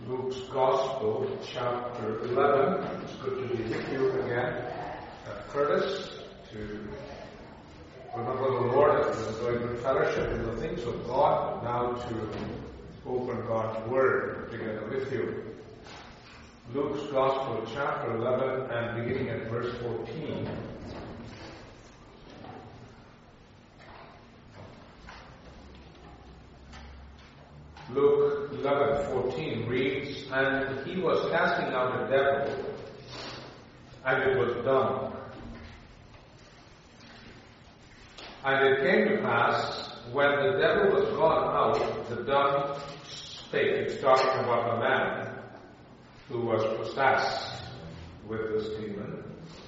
Luke's Gospel, chapter 11. It's good to be with you again. Curtis, to remember the Lord and to enjoy good fellowship in the things of God, now to open God's Word together with you. Luke's Gospel, chapter 11, and beginning at verse 14. Luke 11:14 reads, "And he was casting out a devil, and it was done. And it came to pass, when the devil was gone out, the dumb spake." It's talking about the man who was possessed with this demon.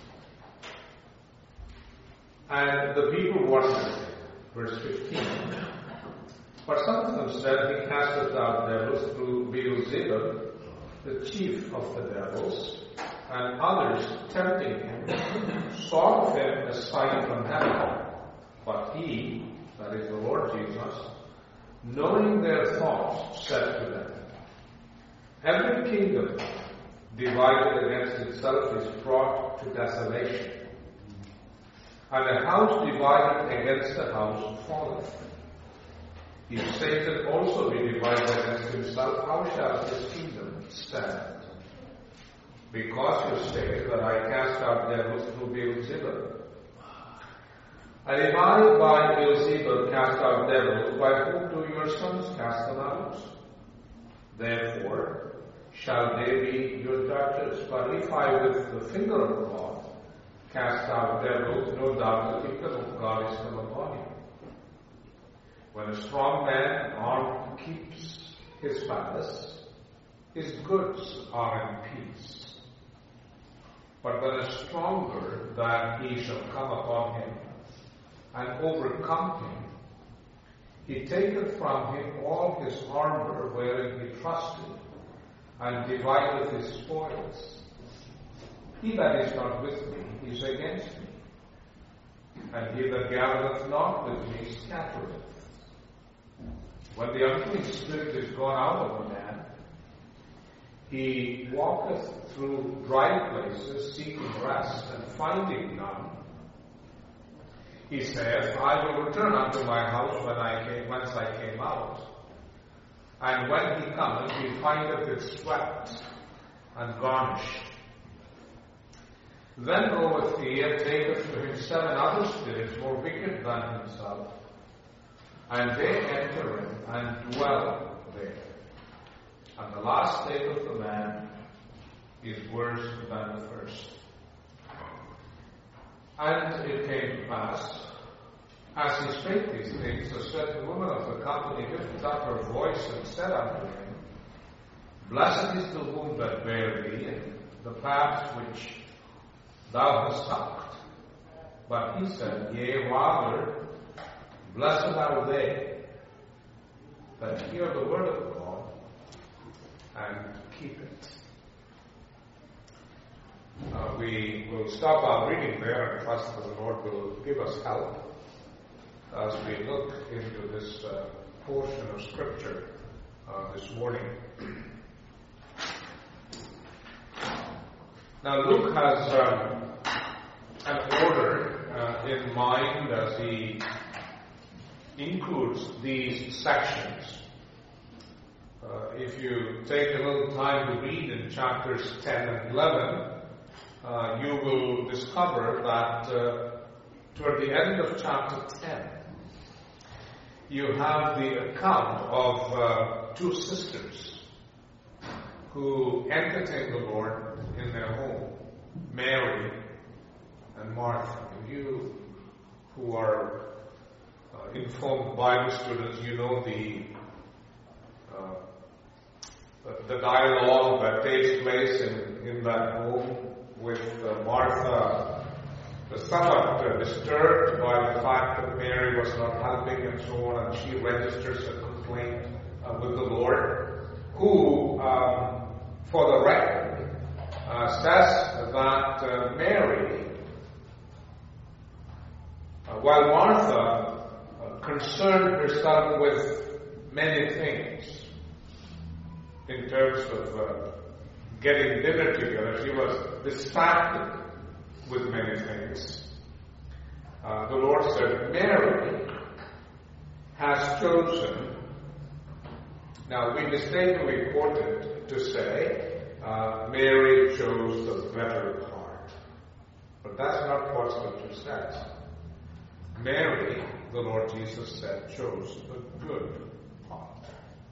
And the people wondered. Verse 15. "But some of them said, He casteth out devils through Beelzebub, the chief of the devils. And others, tempting him, sought of him a sign from heaven. But he," that is the Lord Jesus, "knowing their thoughts, said to them, Every kingdom divided against itself is brought to desolation, and a house divided against a house falleth. If Satan also be divided against himself, how shall his kingdom stand? Because you say that I cast out devils through Beelzebub. And if I by Beelzebub cast out devils, by whom do your sons cast them out? Therefore shall they be your judges. But if I with the finger of God cast out devils, no doubt the kingdom of God is come upon you. When a strong man armed keeps his palace, his goods are in peace. But when a stronger than he shall come upon him, and overcome him, he taketh from him all his armor wherein he trusted, and divideth his spoils. He that is not with me is against me, and he that gathereth not with me scattereth. When the unclean spirit is gone out of a man, he walketh through dry places, seeking rest, and finding none. He saith, I will return unto my house whence I came out. And when he cometh, he findeth it swept and garnished. Then goeth he and taketh to him 7 other spirits more wicked than himself, and they enter in and dwell there. And the last state of the man is worse than the first. And it came to pass, as he spake these things, a certain woman of the company lifted up her voice and said unto him, Blessed is the womb that bare thee, and the path which thou hast sucked. But he said, Yea, rather, blessed are they that hear the word of God and keep it. We will stop our reading there and trust that the Lord will give us help as we look into this portion of Scripture this morning. Now Luke has an order in mind as he includes these sections. If you take a little time to read in chapters 10 and 11, you will discover that toward the end of chapter 10, you have the account of 2 sisters who entertain the Lord in their home, Mary and Martha. And you who are informed Bible students, you know the dialogue that takes place in that home with Martha, somewhat disturbed by the fact that Mary was not helping and so on, and she registers a complaint with the Lord, who, for the record, says that Mary, while Martha concerned herself with many things, in terms of getting dinner together. She was distracted with many things. The Lord said, Mary has chosen. Now, we mistakenly quoted to say, Mary chose the better part. But that's not what Scripture says. Mary, the Lord Jesus said, chose the good part,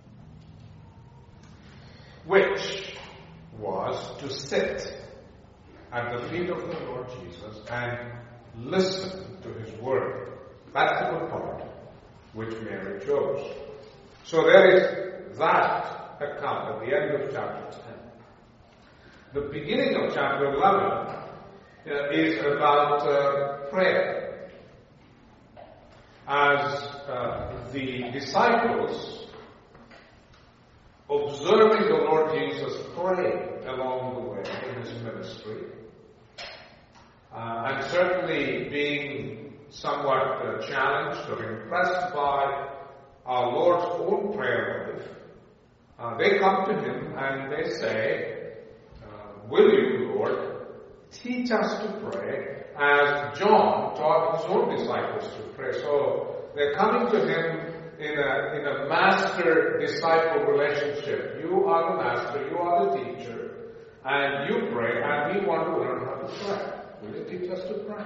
which was to sit at the feet of the Lord Jesus and listen to His word. That's the good part, which Mary chose. So there is that account at the end of chapter 10. The beginning of chapter 11 is about prayer. As the disciples, observing the Lord Jesus pray along the way in His ministry, and certainly being somewhat challenged or impressed by our Lord's own prayer life, they come to Him and they say, will you, Lord, teach us to pray as John taught his own disciples to pray? So they're coming to Him in a master-disciple relationship. You are the master, you are the teacher, and you pray, and we want to learn how to pray. Will you teach us to pray?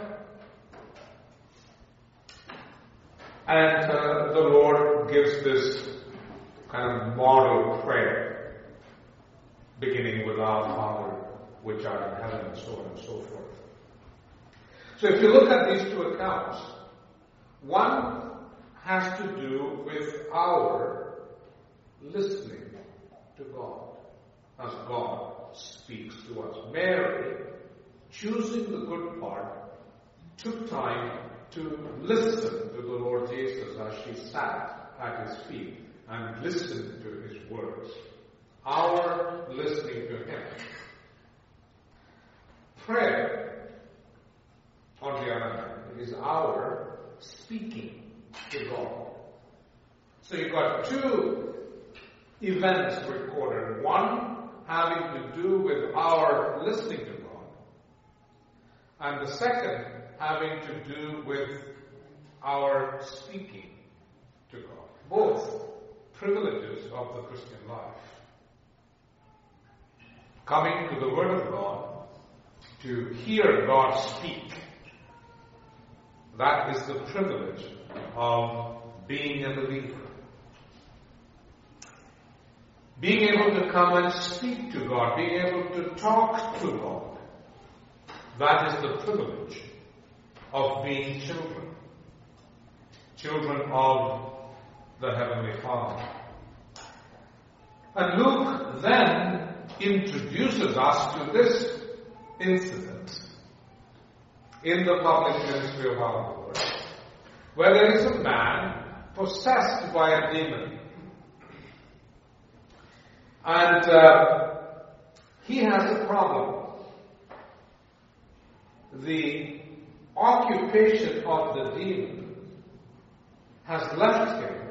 And the Lord gives this kind of model prayer, beginning with Our Father, which art in heaven, and so on and so forth. So if you look at these two accounts, one has to do with our listening to God, as God speaks to us. Mary, choosing the good part, took time to listen to the Lord Jesus as she sat at His feet and listened to His words. Our listening to Him. Prayer, on the other hand, is our speaking to God. So you've got two events recorded. One having to do with our listening to God, and the second having to do with our speaking to God. Both privileges of the Christian life. Coming to the Word of God, to hear God speak. That is the privilege of being a believer. Being able to come and speak to God, being able to talk to God. That is the privilege of being children. Children of the Heavenly Father. And Luke then introduces us to this incident in the public ministry of our Lord, where there is a man possessed by a demon. And he has a problem. The occupation of the demon has left him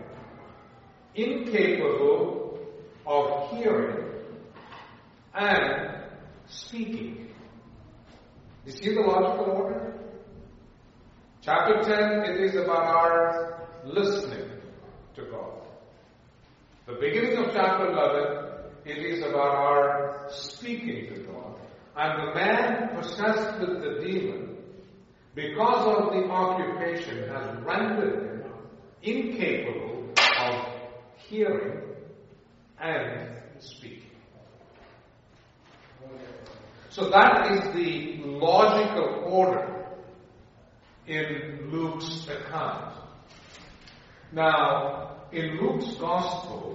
incapable of hearing and speaking. You see the logical order? Chapter 10, it is about our listening to God. The beginning of chapter 11, it is about our speaking to God. And the man possessed with the demon, because of the occupation, has rendered him incapable of hearing and speaking. So that is the logical order in Luke's account. Now, in Luke's Gospel,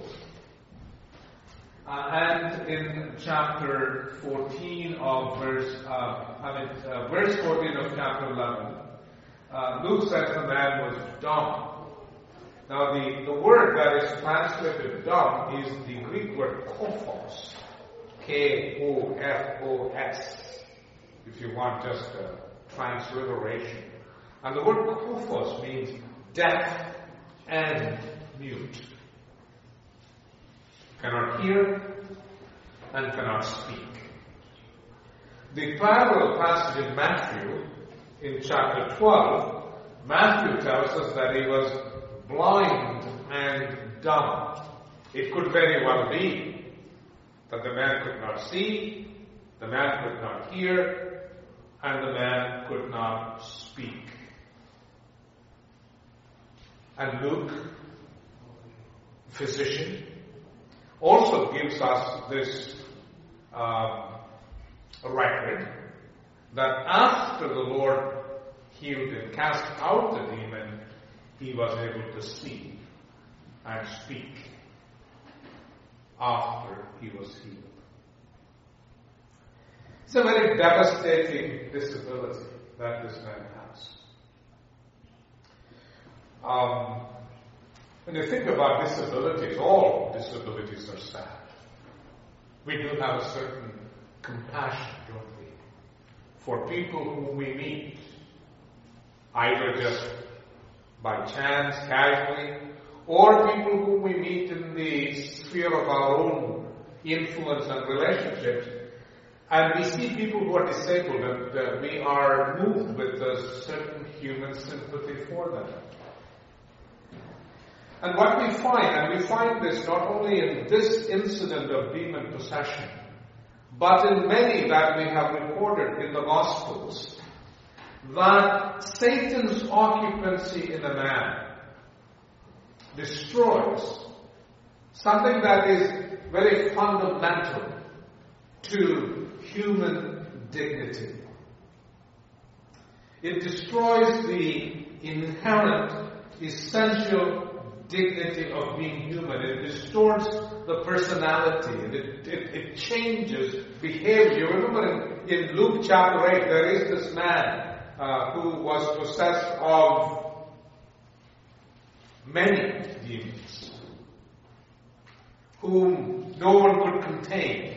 and in chapter 14 of verse 14 of chapter 11, Luke says the man was dumb. Now, the word that is translated dumb is the Greek word kophos. K-O-F-O-S, if you want just a transliteration. And the word kophos means deaf and mute. cannot hear, and cannot speak. The parallel passage in Matthew, in chapter 12, Matthew tells us that he was blind and dumb. It could very well be that the man could not see, the man could not hear, and the man could not speak. And Luke, physician, also gives us this record that after the Lord healed and cast out the demon, he was able to see and speak after he was healed. It's a very devastating disability that this man has. When you think about disabilities, all disabilities are sad. We do have a certain compassion, don't we, for people whom we meet, either just by chance, casually, or people whom we meet in the sphere of our own influence and relationships. And we see people who are disabled, and we are moved with a certain human sympathy for them. And what we find, and we find this not only in this incident of demon possession, but in many that we have recorded in the Gospels, that Satan's occupancy in a man destroys something that is very fundamental to human dignity. It destroys the inherent, essential dignity of being human. It distorts the personality, and it changes behavior. Remember in Luke chapter 8, there is this man who was possessed of many demons, whom no one could contain.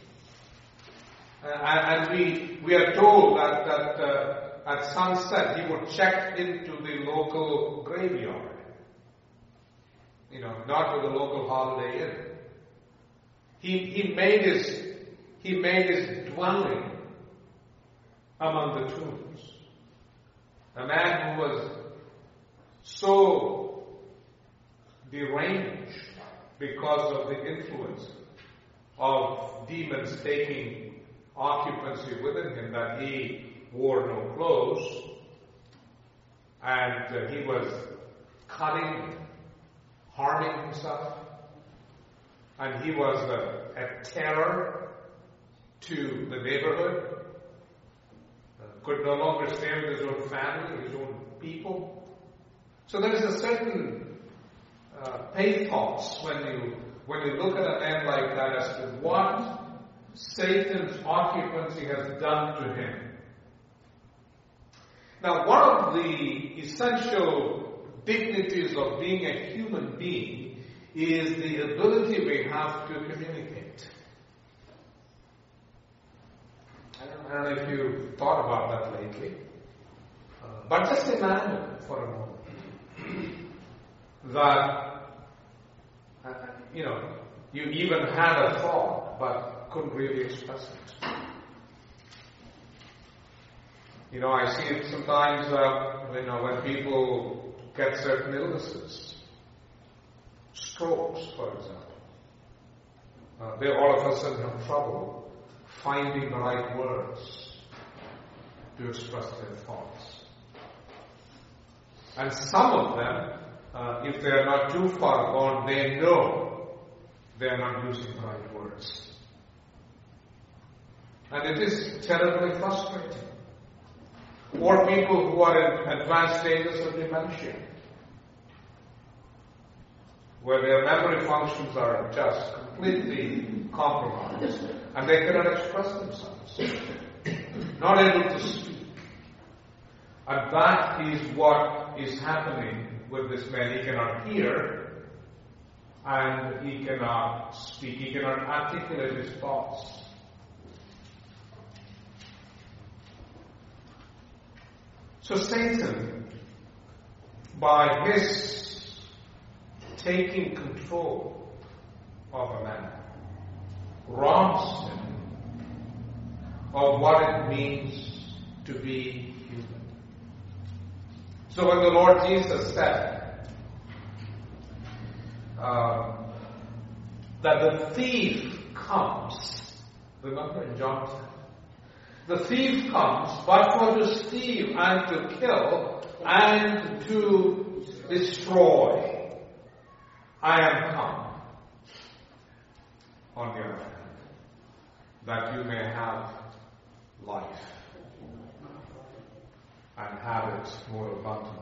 And we are told that at sunset he would check into the local graveyard. Not to the local holiday inn. He made his dwelling among the tombs. A man who was so deranged because of the influence of demons taking occupancy within him that he wore no clothes, and he was cutting, harming himself, and he was a terror to the neighborhood, could no longer stay with his own family, his own people. So there is a certain pathos when you look at a man like that as to what Satan's occupancy has done to him. Now, one of the essential dignities of being a human being is the ability we have to communicate. I don't know if you've thought about that lately, but just imagine for a moment that you even had a thought but couldn't really express it. I see it sometimes when people get certain illnesses, strokes, for example. They all of a sudden have trouble finding the right words to express their thoughts. And some of them, if they are not too far gone, they know they are not using the right words. And it is terribly frustrating. Or people who are in advanced stages of dementia, where their memory functions are just completely compromised, and they cannot express themselves, not able to speak. And that is what is happening with this man. He cannot hear, and he cannot speak. He cannot articulate his thoughts. So Satan, by his taking control of a man, robs him of what it means to be human. So when the Lord Jesus said that the thief comes, remember in John 10, the thief comes but for to steal and to kill and to destroy. I am come, on the other hand, that you may have life and have it more abundantly.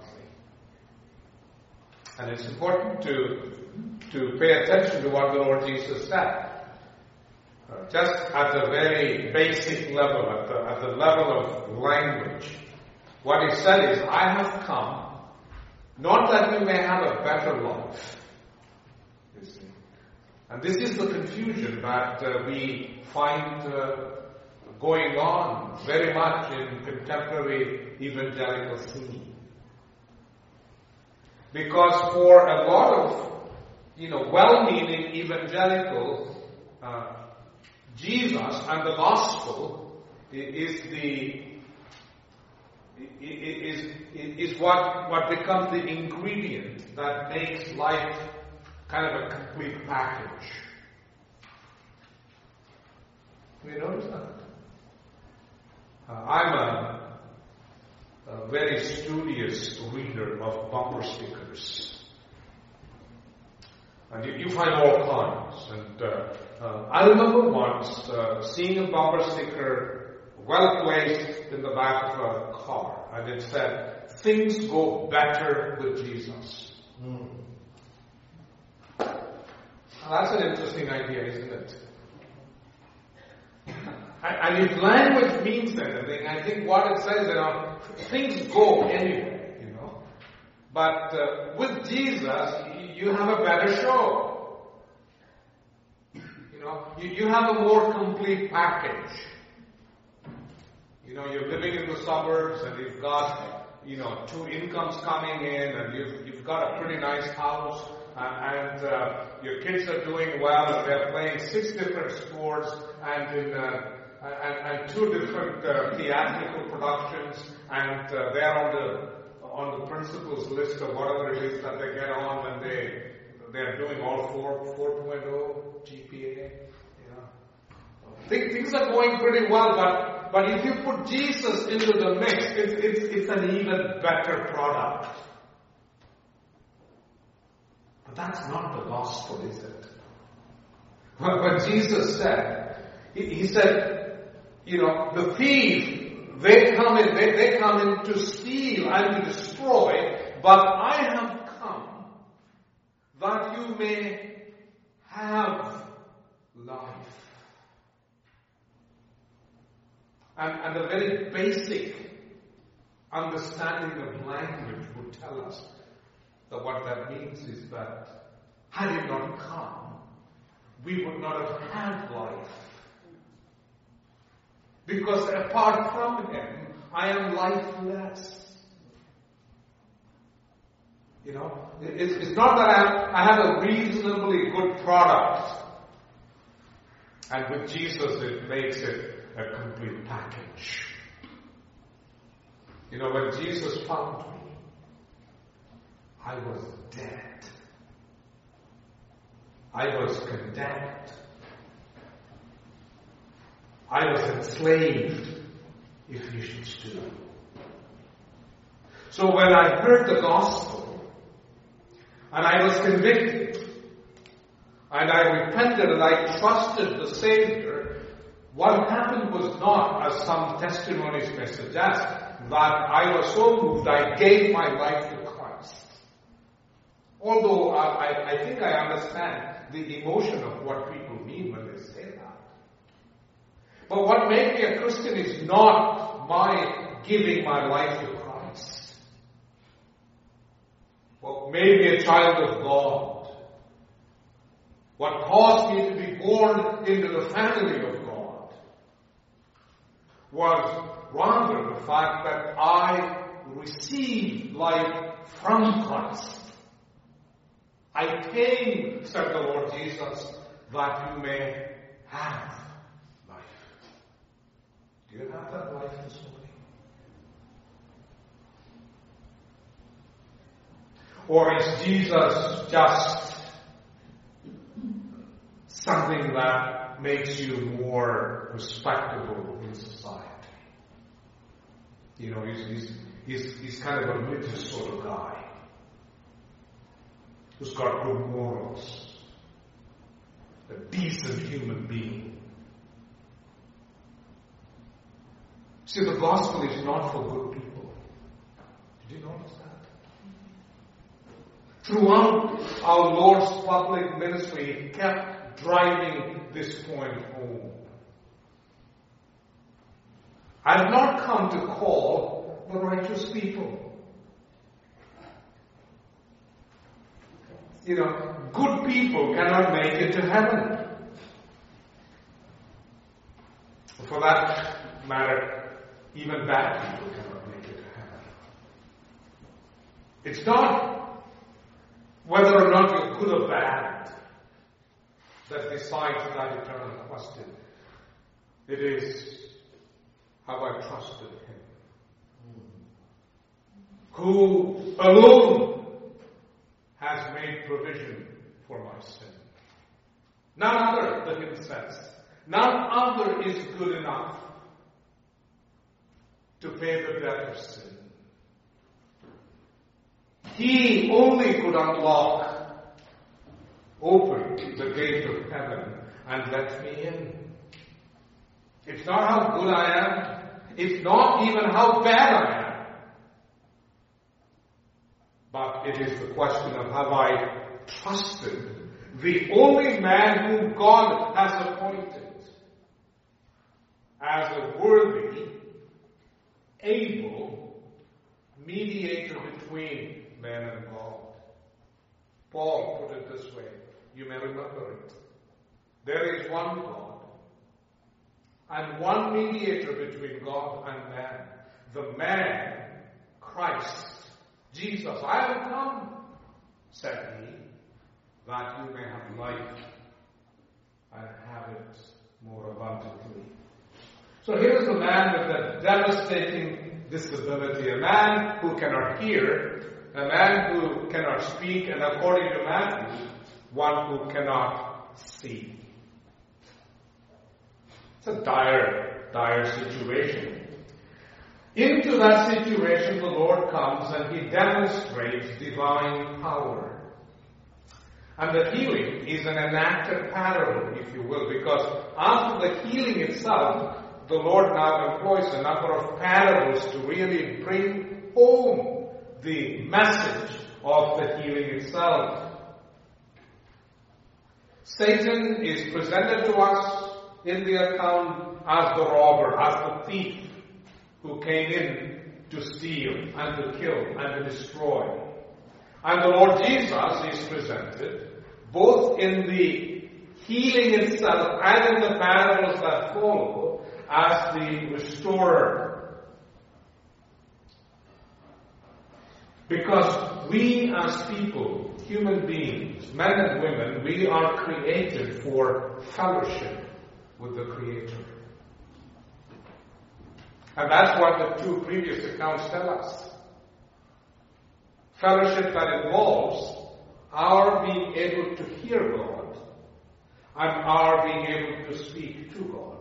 And it's important to pay attention to what the Lord Jesus said. Just at the very basic level, at the level of language, what he said is, I have come not that you may have a better life. You see. And this is the confusion that we find going on very much in contemporary evangelical scene. Because for a lot of, well-meaning evangelicals, Jesus and the gospel is what becomes the ingredient that makes life kind of a complete package. You notice that? I'm a very studious reader of bumper stickers. And you find all kinds. And I remember once seeing a bumper sticker well placed in the back of a car. And it said, things go better with Jesus. That's an interesting idea, isn't it? And if language means anything, I think what it says is, things go anyway, But with Jesus, you have a better show. You have a more complete package. You're living in the suburbs and you've got, 2 incomes coming in and you've got a pretty nice house and your kids are doing well and they're playing 6 different sports and 2 different theatrical productions and they're on the principal's list of whatever it is that they get on when they're doing all 4.0 GPA. Things are going pretty well, but if you put Jesus into the mix, it's an even better product. But that's not the gospel, is it? When Jesus said, he said, the thief, they come in to steal and to destroy, but I have come that you may have life. And a very basic understanding of language would tell us that what that means is that had he not come, we would not have had life. Because apart from him, I am lifeless. It's not that I have a reasonably good product. And with Jesus, it makes it a complete package. When Jesus found me, I was dead. I was condemned. I was enslaved, Ephesians 2. So when I heard the gospel, and I was convicted, and I repented and I trusted the Savior, what happened was not, as some testimonies may suggest, that I was so moved I gave my life to Christ. Although I think I understand the emotion of what people mean when they say that. But what made me a Christian is not my giving my life to Christ. What made me a child of God, what caused me to be born into the family of God, was rather the fact that I received life from Christ. I came, said the Lord Jesus, that you may have life. Do you have that life this morning? Or is Jesus just something that makes you more respectable in society? You know, he's kind of a middle sort of guy who's got good morals, a decent human being. See, the gospel is not for good people. Did you notice that? Throughout our Lord's public ministry, He kept driving this point home. I have not come to call the righteous people. You know, good people cannot make it to heaven. For that matter, even bad people cannot make it to heaven. It's not whether or not you're good or bad that decides that eternal question. It is, have I trusted Him? Who alone has made provision for my sin. None other, the hymn says. None other is good enough to pay the debt of sin. He only could open the gate of heaven and let me in. It's not how good I am. It's not even how bad I am. But it is the question of have I trusted the only man whom God has appointed as a worthy, able mediator between man and God. Paul put it this way. You may remember it. There is one God and one mediator between God and man. The man, Christ, Jesus. I have come, said He, that you may have life and have it more abundantly. So here's a man with a devastating disability, a man who cannot hear, a man who cannot speak, and according to Matthew, one who cannot see. It's a dire situation. Into that situation the Lord comes and He demonstrates divine power. And the healing is an enacted parable, if you will, because after the healing itself, the Lord now employs a number of parables to really bring home the message of the healing itself. Satan is presented to us in the account as the robber, as the thief who came in to steal and to kill and to destroy. And the Lord Jesus is presented both in the healing itself and in the parables that follow as the restorer. Because we as people, human beings, men and women, we are created for fellowship with the Creator. And that's what the two previous accounts tell us. Fellowship that involves our being able to hear God and our being able to speak to God.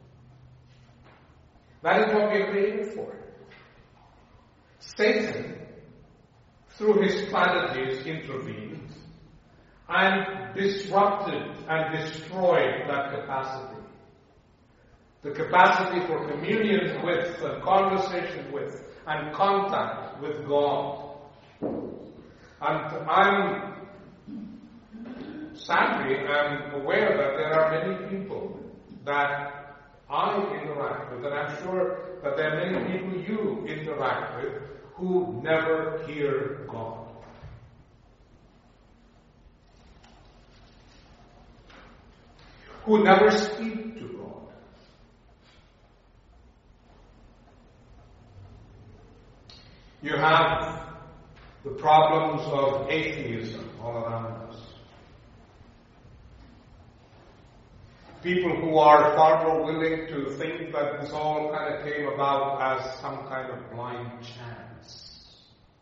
That is what we are created for. Satan, through his strategies, intervened and disrupted and destroyed that capacity. The capacity for communion with, and conversation with, and contact with God. And sadly, I'm aware that there are many people that I interact with, and I'm sure that there are many people you interact with who never hear God. Who never speak to God. You have the problems of atheism all around us. people who are far more willing to think that this all kind of came about as some kind of blind chance.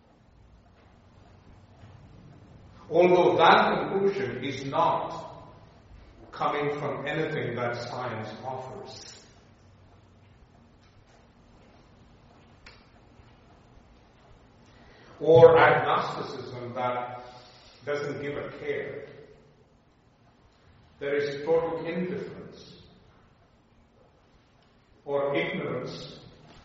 Although that conclusion is not coming from anything that science offers. Or agnosticism that doesn't give a care. There is total indifference or ignorance.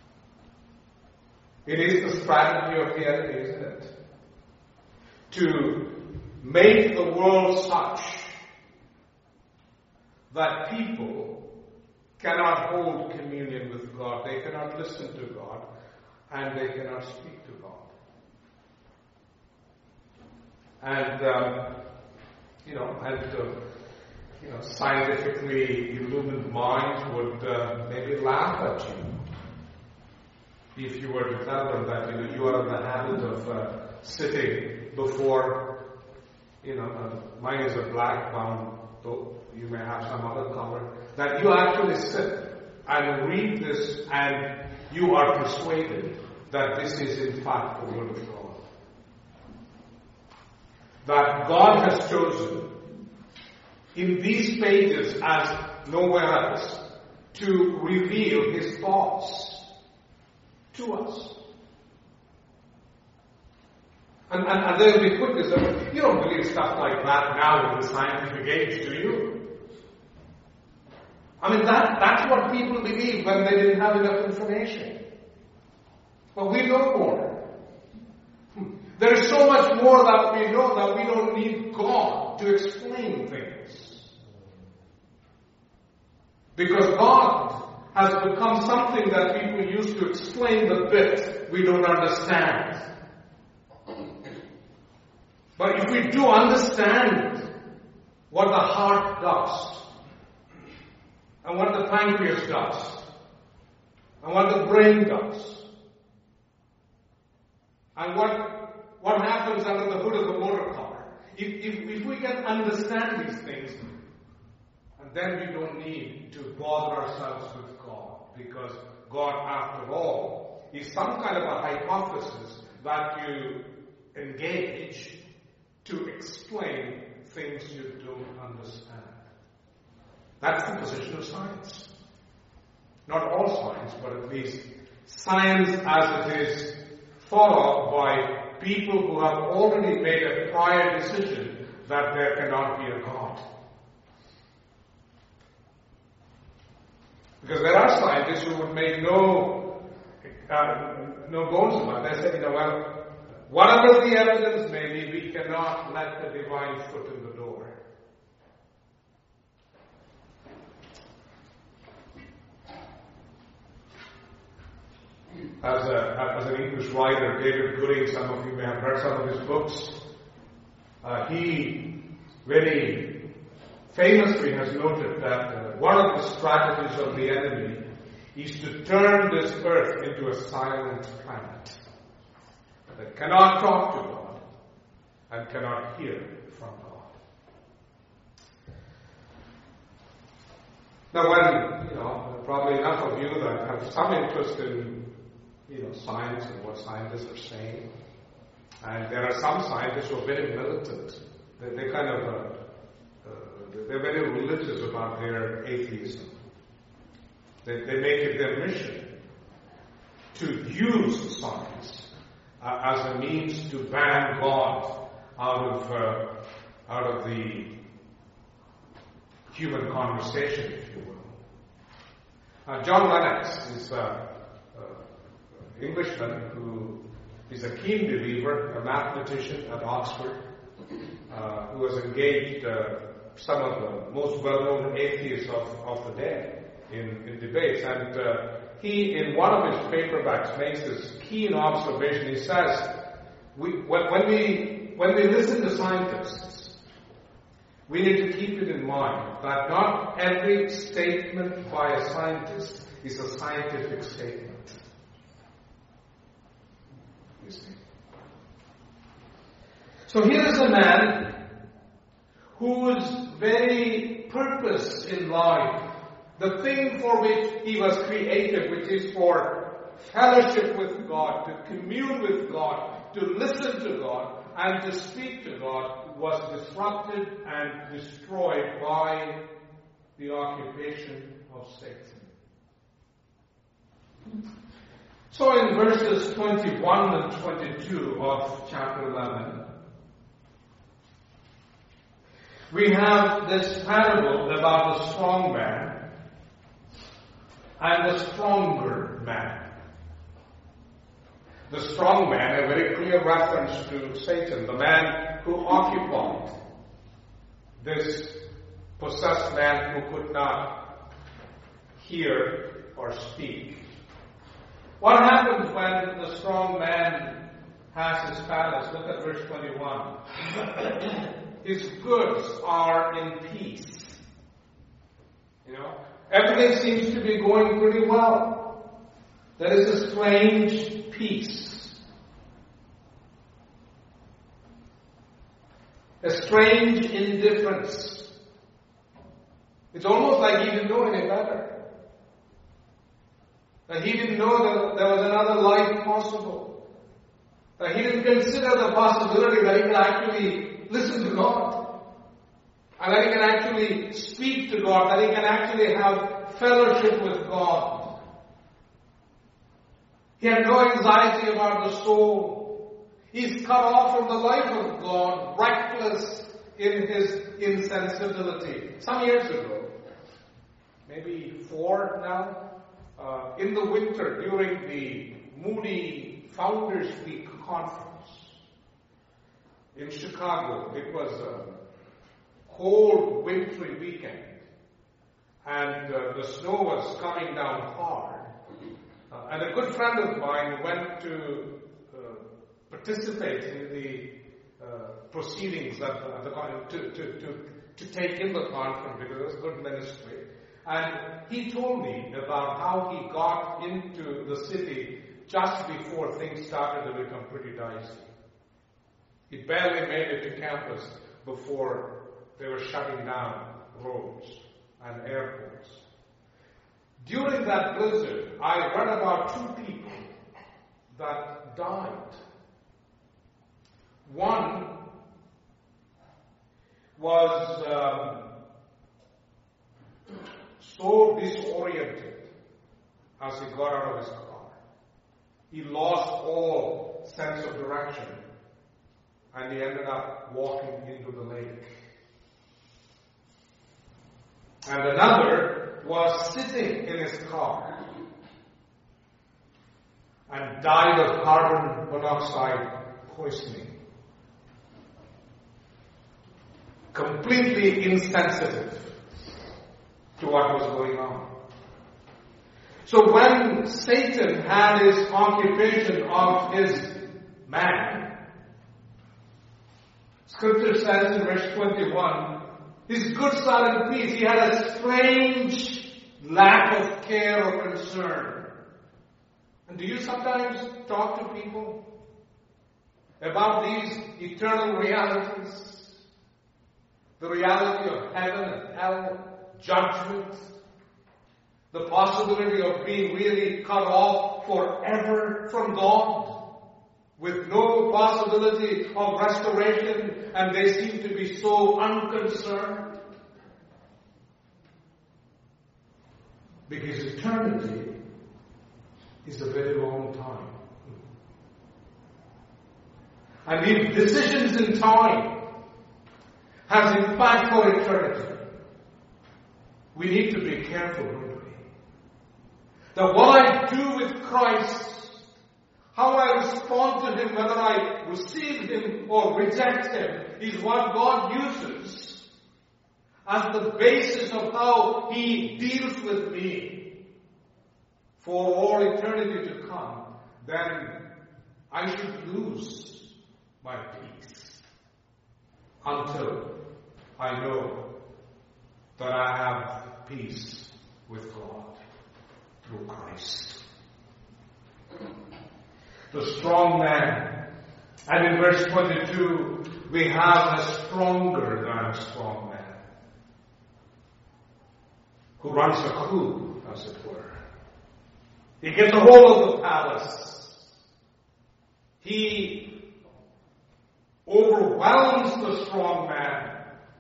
It is the strategy of the enemy, isn't it? To make the world such that people cannot hold communion with God, they cannot listen to God, and they cannot speak to God. And, scientifically illumined minds would maybe laugh at you if you were to tell them that you are in the habit of sitting before, mine is a black bound, though you may have some other color, that you actually sit and read this and you are persuaded that this is in fact the Word of God. That God has chosen in these pages as nowhere else to reveal His thoughts to us. And they'll be quick to say, you don't believe stuff like that now in the scientific age, do you? I mean, that's what people believed when they didn't have enough information. But we know more. There is so much more that we know that we don't need God to explain things. Because God has become something that people use to explain the bit we don't understand. But if we do understand what the heart does, and what the pancreas does, and what the brain does, and what happens under the hood of the motor car, if we can understand these things, and then we don't need to bother ourselves with God, because God, after all, is some kind of a hypothesis that you engage to explain things you don't understand. That's the position of science. Not all science, but at least science as it is thought of by people who have already made a prior decision that there cannot be a God. Because there are scientists who would make no bones about it. They say, well, whatever the evidence may be, we cannot let the divine foot in the door. As an English writer, David Gooding, some of you may have read some of his books, he very famously has noted that one of the strategies of the enemy is to turn this earth into a silent planet that cannot talk to God and cannot hear from God. Now when, probably enough of you that have some interest in science and what scientists are saying. And there are some scientists who are very militant. They're kind of, they're very religious about their atheism. They make it their mission to use science as a means to ban God out of the human conversation, if you will. John Lennox is Englishman who is a keen believer, a mathematician at Oxford, who has engaged some of the most well-known atheists of the day in debates. And he, in one of his paperbacks, makes this keen observation. He says, when we listen to scientists, we need to keep it in mind that not every statement by a scientist is a scientific statement. You see. So here is a man who is very purpose in life, the thing for which he was created, which is for fellowship with God, to commune with God, to listen to God, and to speak to God, was disrupted and destroyed by the occupation of Satan. So in verses 21 and 22 of chapter 11, we have this parable about the strong man and the stronger man. The strong man, a very clear reference to Satan, the man who occupied this possessed man who could not hear or speak. What happens when the strong man has his palace? Look at verse 21. His goods are in peace. Everything seems to be going pretty well. There is a strange peace. A strange indifference. It's almost like he didn't know any better. That he didn't know that there was another life possible. That he didn't consider the possibility that he could actually listen to God. And that he can actually speak to God. That he can actually have fellowship with God. He had no anxiety about the soul. He's cut off from the life of God, reckless in his insensibility. Some years ago, maybe 4 now, in the winter, during the Moody Founders Week conference in Chicago, it was a cold, wintry weekend, and the snow was coming down hard. And a good friend of mine went to participate in the proceedings at the to take in the conference because it was good ministry. And he told me about how he got into the city just before things started to become pretty dicey. He barely made it to campus before they were shutting down roads and airports. During that blizzard, I read about 2 people that died. One was so disoriented as he got out of his car. He lost all sense of direction and he ended up walking into the lake. And another was sitting in his car and died of carbon monoxide poisoning. Completely insensitive to what was going on. So when Satan had his occupation of his man, Scripture says in verse 21, his goods are in peace. He had a strange lack of care or concern. And do you sometimes talk to people about these eternal realities? The reality of heaven and hell, judgment, the possibility of being really cut off forever from God, with no possibility of restoration, and they seem to be so unconcerned. Because eternity is a very long time. And if decisions in time has impact for eternity, we need to be careful, don't we? That what I do with Christ, how I respond to Him, whether I receive Him or reject Him, is what God uses as the basis of how He deals with me for all eternity to come. Then I should lose my peace until I know that I have peace with God through Christ. The strong man. And in verse 22, we have a stronger than a strong man. who runs a coup, as it were. He gets a hold of the palace. He overwhelms the strong man.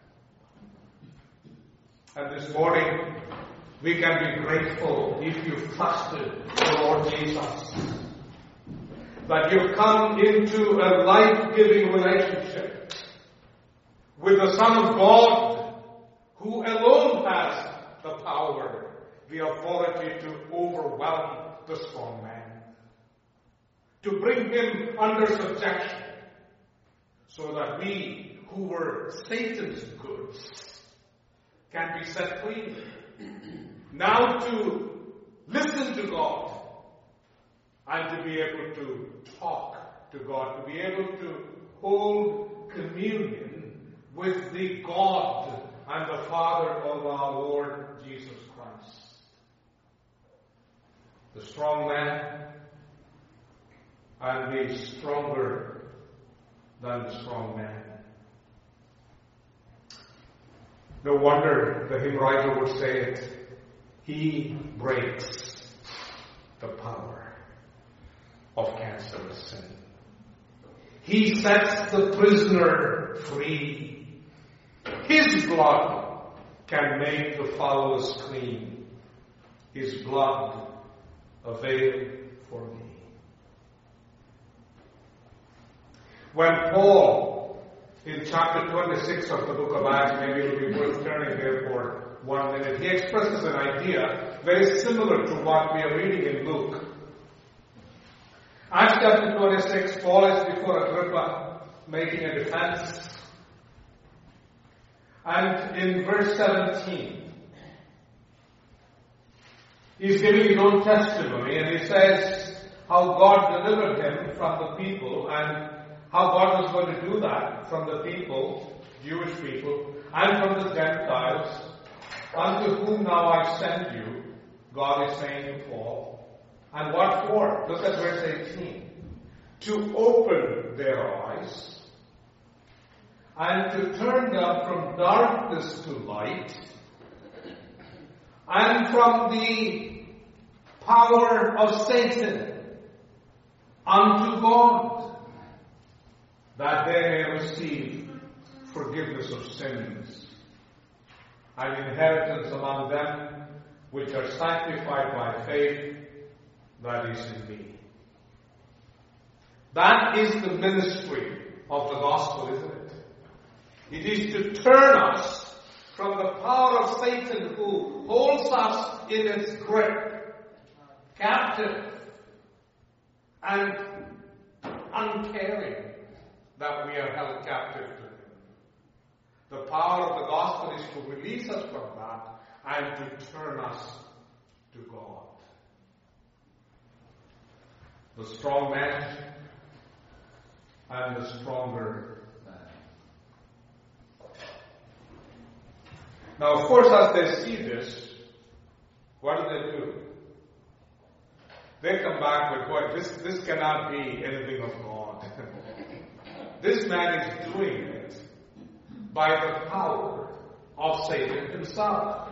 And this morning, we can be grateful if you've trusted the Lord Jesus, that you've come into a life-giving relationship with the Son of God, who alone has the power, the authority to overwhelm the strong man, to bring him under subjection, so that we who were Satan's goods can be set free. Now to listen to God and to be able to talk to God, to be able to hold communion with the God and the Father of our Lord Jesus Christ. The strong man and the stronger than the strong man. No wonder the hymn writer would say it. He breaks the power of cancerous sin. He sets the prisoner free. His blood can make the foulest clean. His blood availed for me. When Paul, in chapter 26 of the book of Acts, maybe it will be worth turning there for 1 minute, he expresses an idea very similar to what we are reading in Luke. Acts chapter 26, Paul is before Agrippa making a defense. And in verse 17, he's giving his own testimony, and he says how God delivered him from the people, and how God was going to do that from the people, Jewish people, and from the Gentiles, unto whom now I send you, God is saying to Paul. And what for? Look at verse 18. To open their eyes, and to turn them from darkness to light, and from the power of Satan unto God, that they may receive forgiveness of sins, and inheritance among them which are sanctified by faith that is in me. That is the ministry of the gospel, isn't it? It is to turn us from the power of Satan, who holds us in its grip, captive and uncaring that we are held captive to him. The power of the gospel is to release us from that and to turn us to God. The strong man and the stronger man. Now, of course, as they see this, what do? They come back with, boy, this cannot be anything of God. This man is doing it by the power of Satan himself.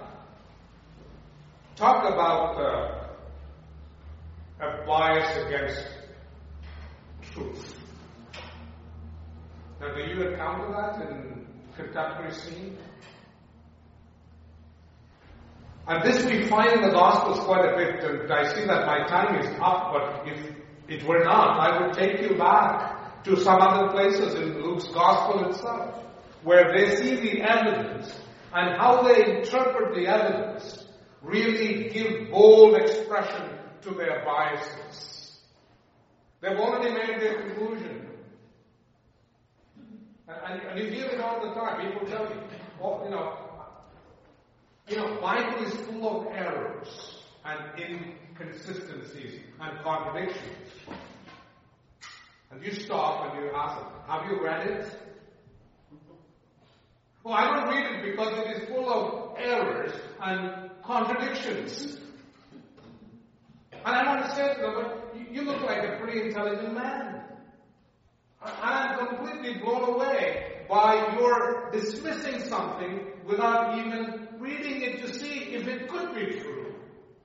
Talk about a bias against truth. Now, do you encounter that in contemporary scene? And this we find in the Gospels quite a bit, and I see that my time is up, but if it were not, I would take you back to some other places in Luke's Gospel itself, where they see the evidence, and how they interpret the evidence really give bold expression to their biases. They've already made their conclusion. And you hear it all the time. People tell you, Bible is full of errors and inconsistencies and contradictions. And you stop and you ask them, have you read it? Well, I don't read it because it is full of errors and contradictions. And I want to say to them, but you look like a pretty intelligent man. And I'm completely blown away by your dismissing something without even reading it to see if it could be true.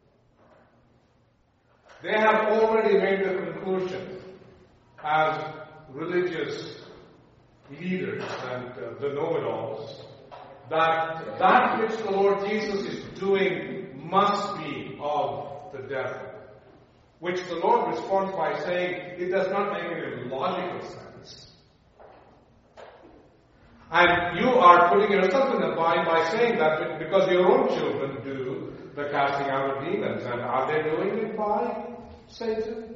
They have already made the conclusion as religious leaders and the know-it-alls that which the Lord Jesus is doing must be of the devil. Which the Lord responds by saying, it does not make any logical sense. And you are putting yourself in a bind by saying that because your own children do the casting out of demons. And are they doing it by Satan?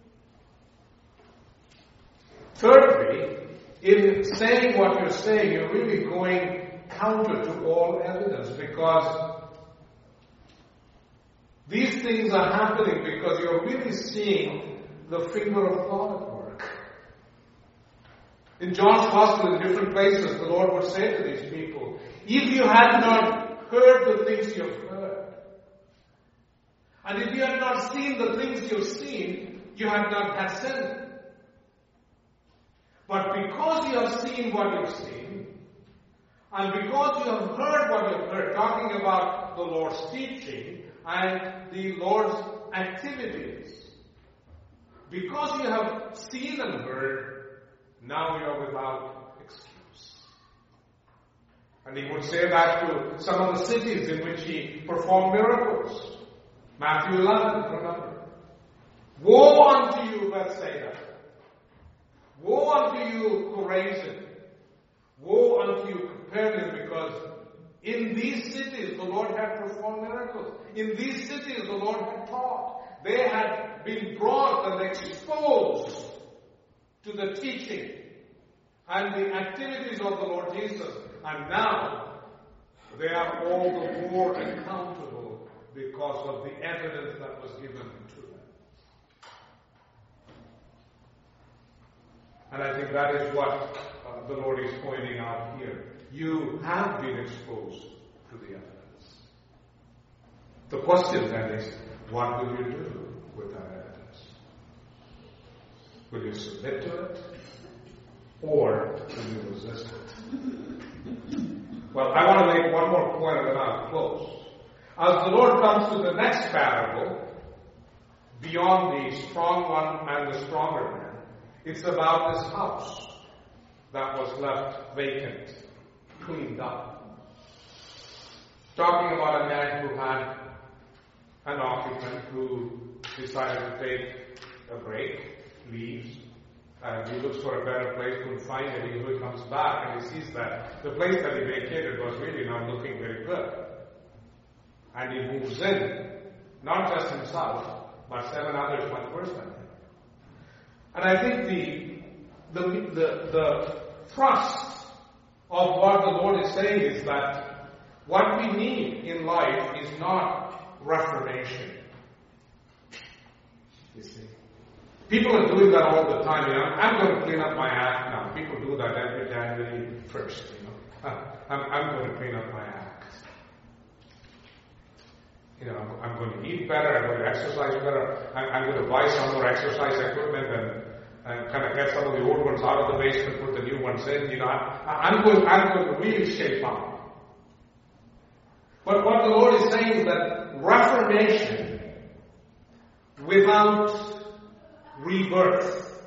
Thirdly, in saying what you're saying, you're really going counter to all evidence, because these things are happening because you're really seeing the finger of God at work. In John's Gospel, in different places, the Lord would say to these people, if you had not heard the things you have heard, and if you had not seen the things you've seen, you had not had sin. But because you have seen what you've seen, and because you have heard what you have heard, talking about the Lord's teaching and the Lord's activities, because you have seen and heard, now you are without excuse. And he would say that to some of the cities in which he performed miracles. Matthew 11, remember. Woe unto you, Bethsaida! Woe unto you, Chorazin! Woe unto you, Capernaum, because in these cities the Lord had performed miracles. In these cities the Lord had taught. They had been brought and exposed to the teaching and the activities of the Lord Jesus. And now they are all the more accountable because of the evidence that was given to them. And I think that is what the Lord is pointing out here. You have been exposed to the evidence. The question then is, what will you do with that evidence? Will you submit to it? Or will you resist it? Well, I want to make one more point and then I'll close. As the Lord comes to the next parable, beyond the strong one and the stronger man, it's about this house that was left vacant, cleaned up. Talking about a man who had an occupant who decided to take a break, leaves, and he looks for a better place, couldn't find it. He comes back and he sees that the place that he vacated was really not looking very good. And he moves in, not just himself, but 7 others much worse than him. And I think the thrust of what the Lord is saying is that what we need in life is not reformation. You see, people are doing that all the time. I'm going to clean up my act now. People do that every January 1st. I'm going to clean up my act. I'm going to eat better. I'm going to exercise better. I'm going to buy some more exercise equipment and kind of get some of the old ones out of the basement, put the new ones in. I'm going to really shape up. But what the Lord is saying is that reformation without rebirth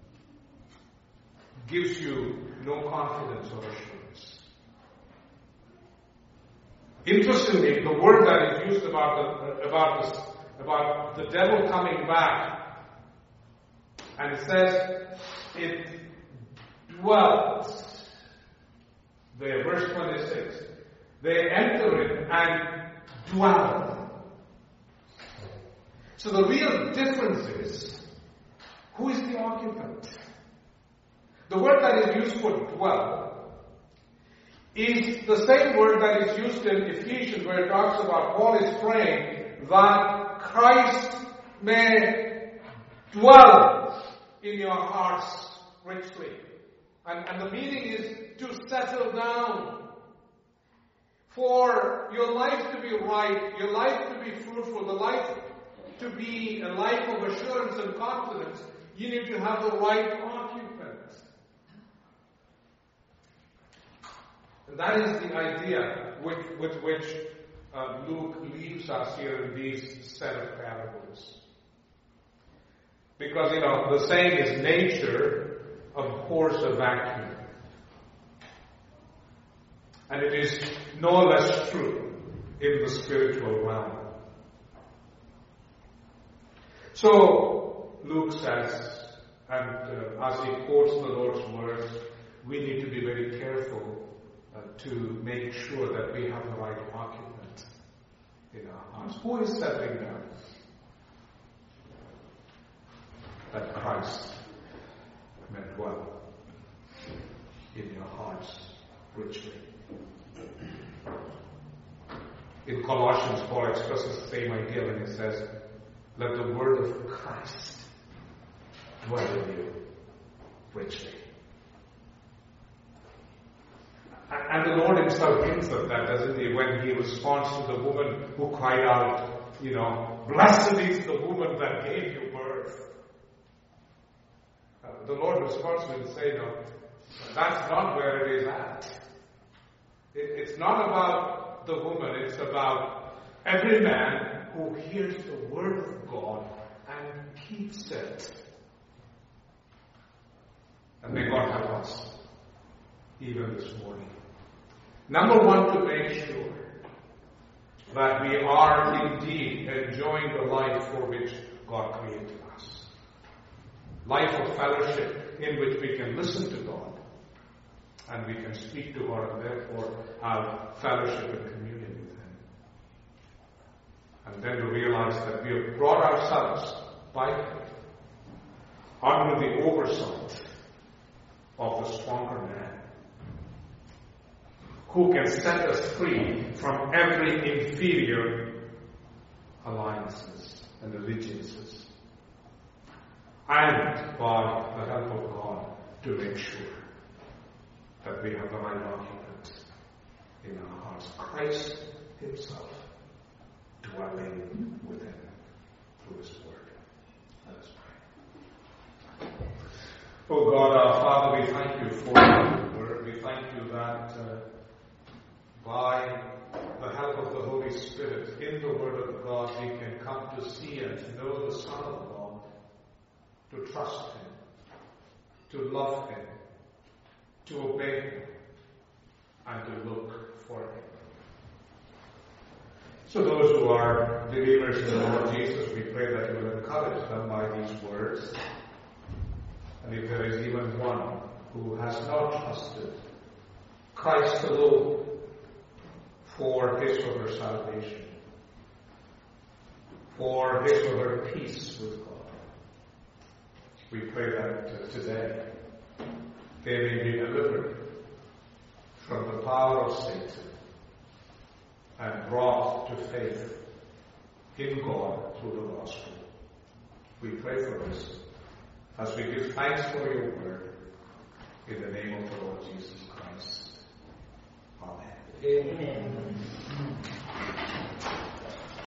gives you no confidence or assurance. Interestingly, the word that is used about the devil coming back, and it says it dwells. There, verse 26. They enter it and dwell. So the real difference is, who is the occupant? The word that is used for dwell is the same word that is used in Ephesians, where it talks about Paul is praying that Christ may dwell in your hearts richly. And the meaning is to settle down. For your life to be right, your life to be fruitful, the life to be a life of assurance and confidence, you need to have the right occupant. That is the idea with which Luke leaves us here in these set of parables. Because, the saying is nature abhors a vacuum. And it is no less true in the spiritual realm. So, Luke says, and as he quotes the Lord's words, we need to be very careful to make sure that we have the right occupant in our hearts. Who is settling down? That Christ may dwell in your hearts richly. In Colossians, Paul expresses the same idea when he says, let the word of Christ dwell in you richly. And the Lord himself hints at that, doesn't he, when he responds to the woman who cried out, blessed is the woman that gave you birth. The Lord responds to it and says, no, that's not where it is at. It's not about the woman, it's about every man who hears the word of God and keeps it. And may God help us, even this morning. Number one, to make sure that we are indeed enjoying the life for which God created us. Life of fellowship in which we can listen to God and we can speak to God and therefore have fellowship and communion with Him. And then to realize that we have brought ourselves by faith under the oversight of the stronger man, who can set us free from every inferior alliances and allegiances, and by the help of God to make sure that we have the right occupant in our hearts, Christ himself dwelling within through his word. Let us pray. Oh God, our Father, we thank you for your word. We thank you that by the help of the Holy Spirit, in the Word of God, we can come to see and to know the Son of God, to trust Him, to love Him, to obey Him, and to look for Him. So those who are believers in the Lord Jesus, we pray that you will encourage them by these words. And if there is even one who has not trusted Christ alone for his or her salvation, for his or her peace with God, we pray that today they may be delivered from the power of Satan and brought to faith in God through the gospel. We pray for this as we give thanks for your word in the name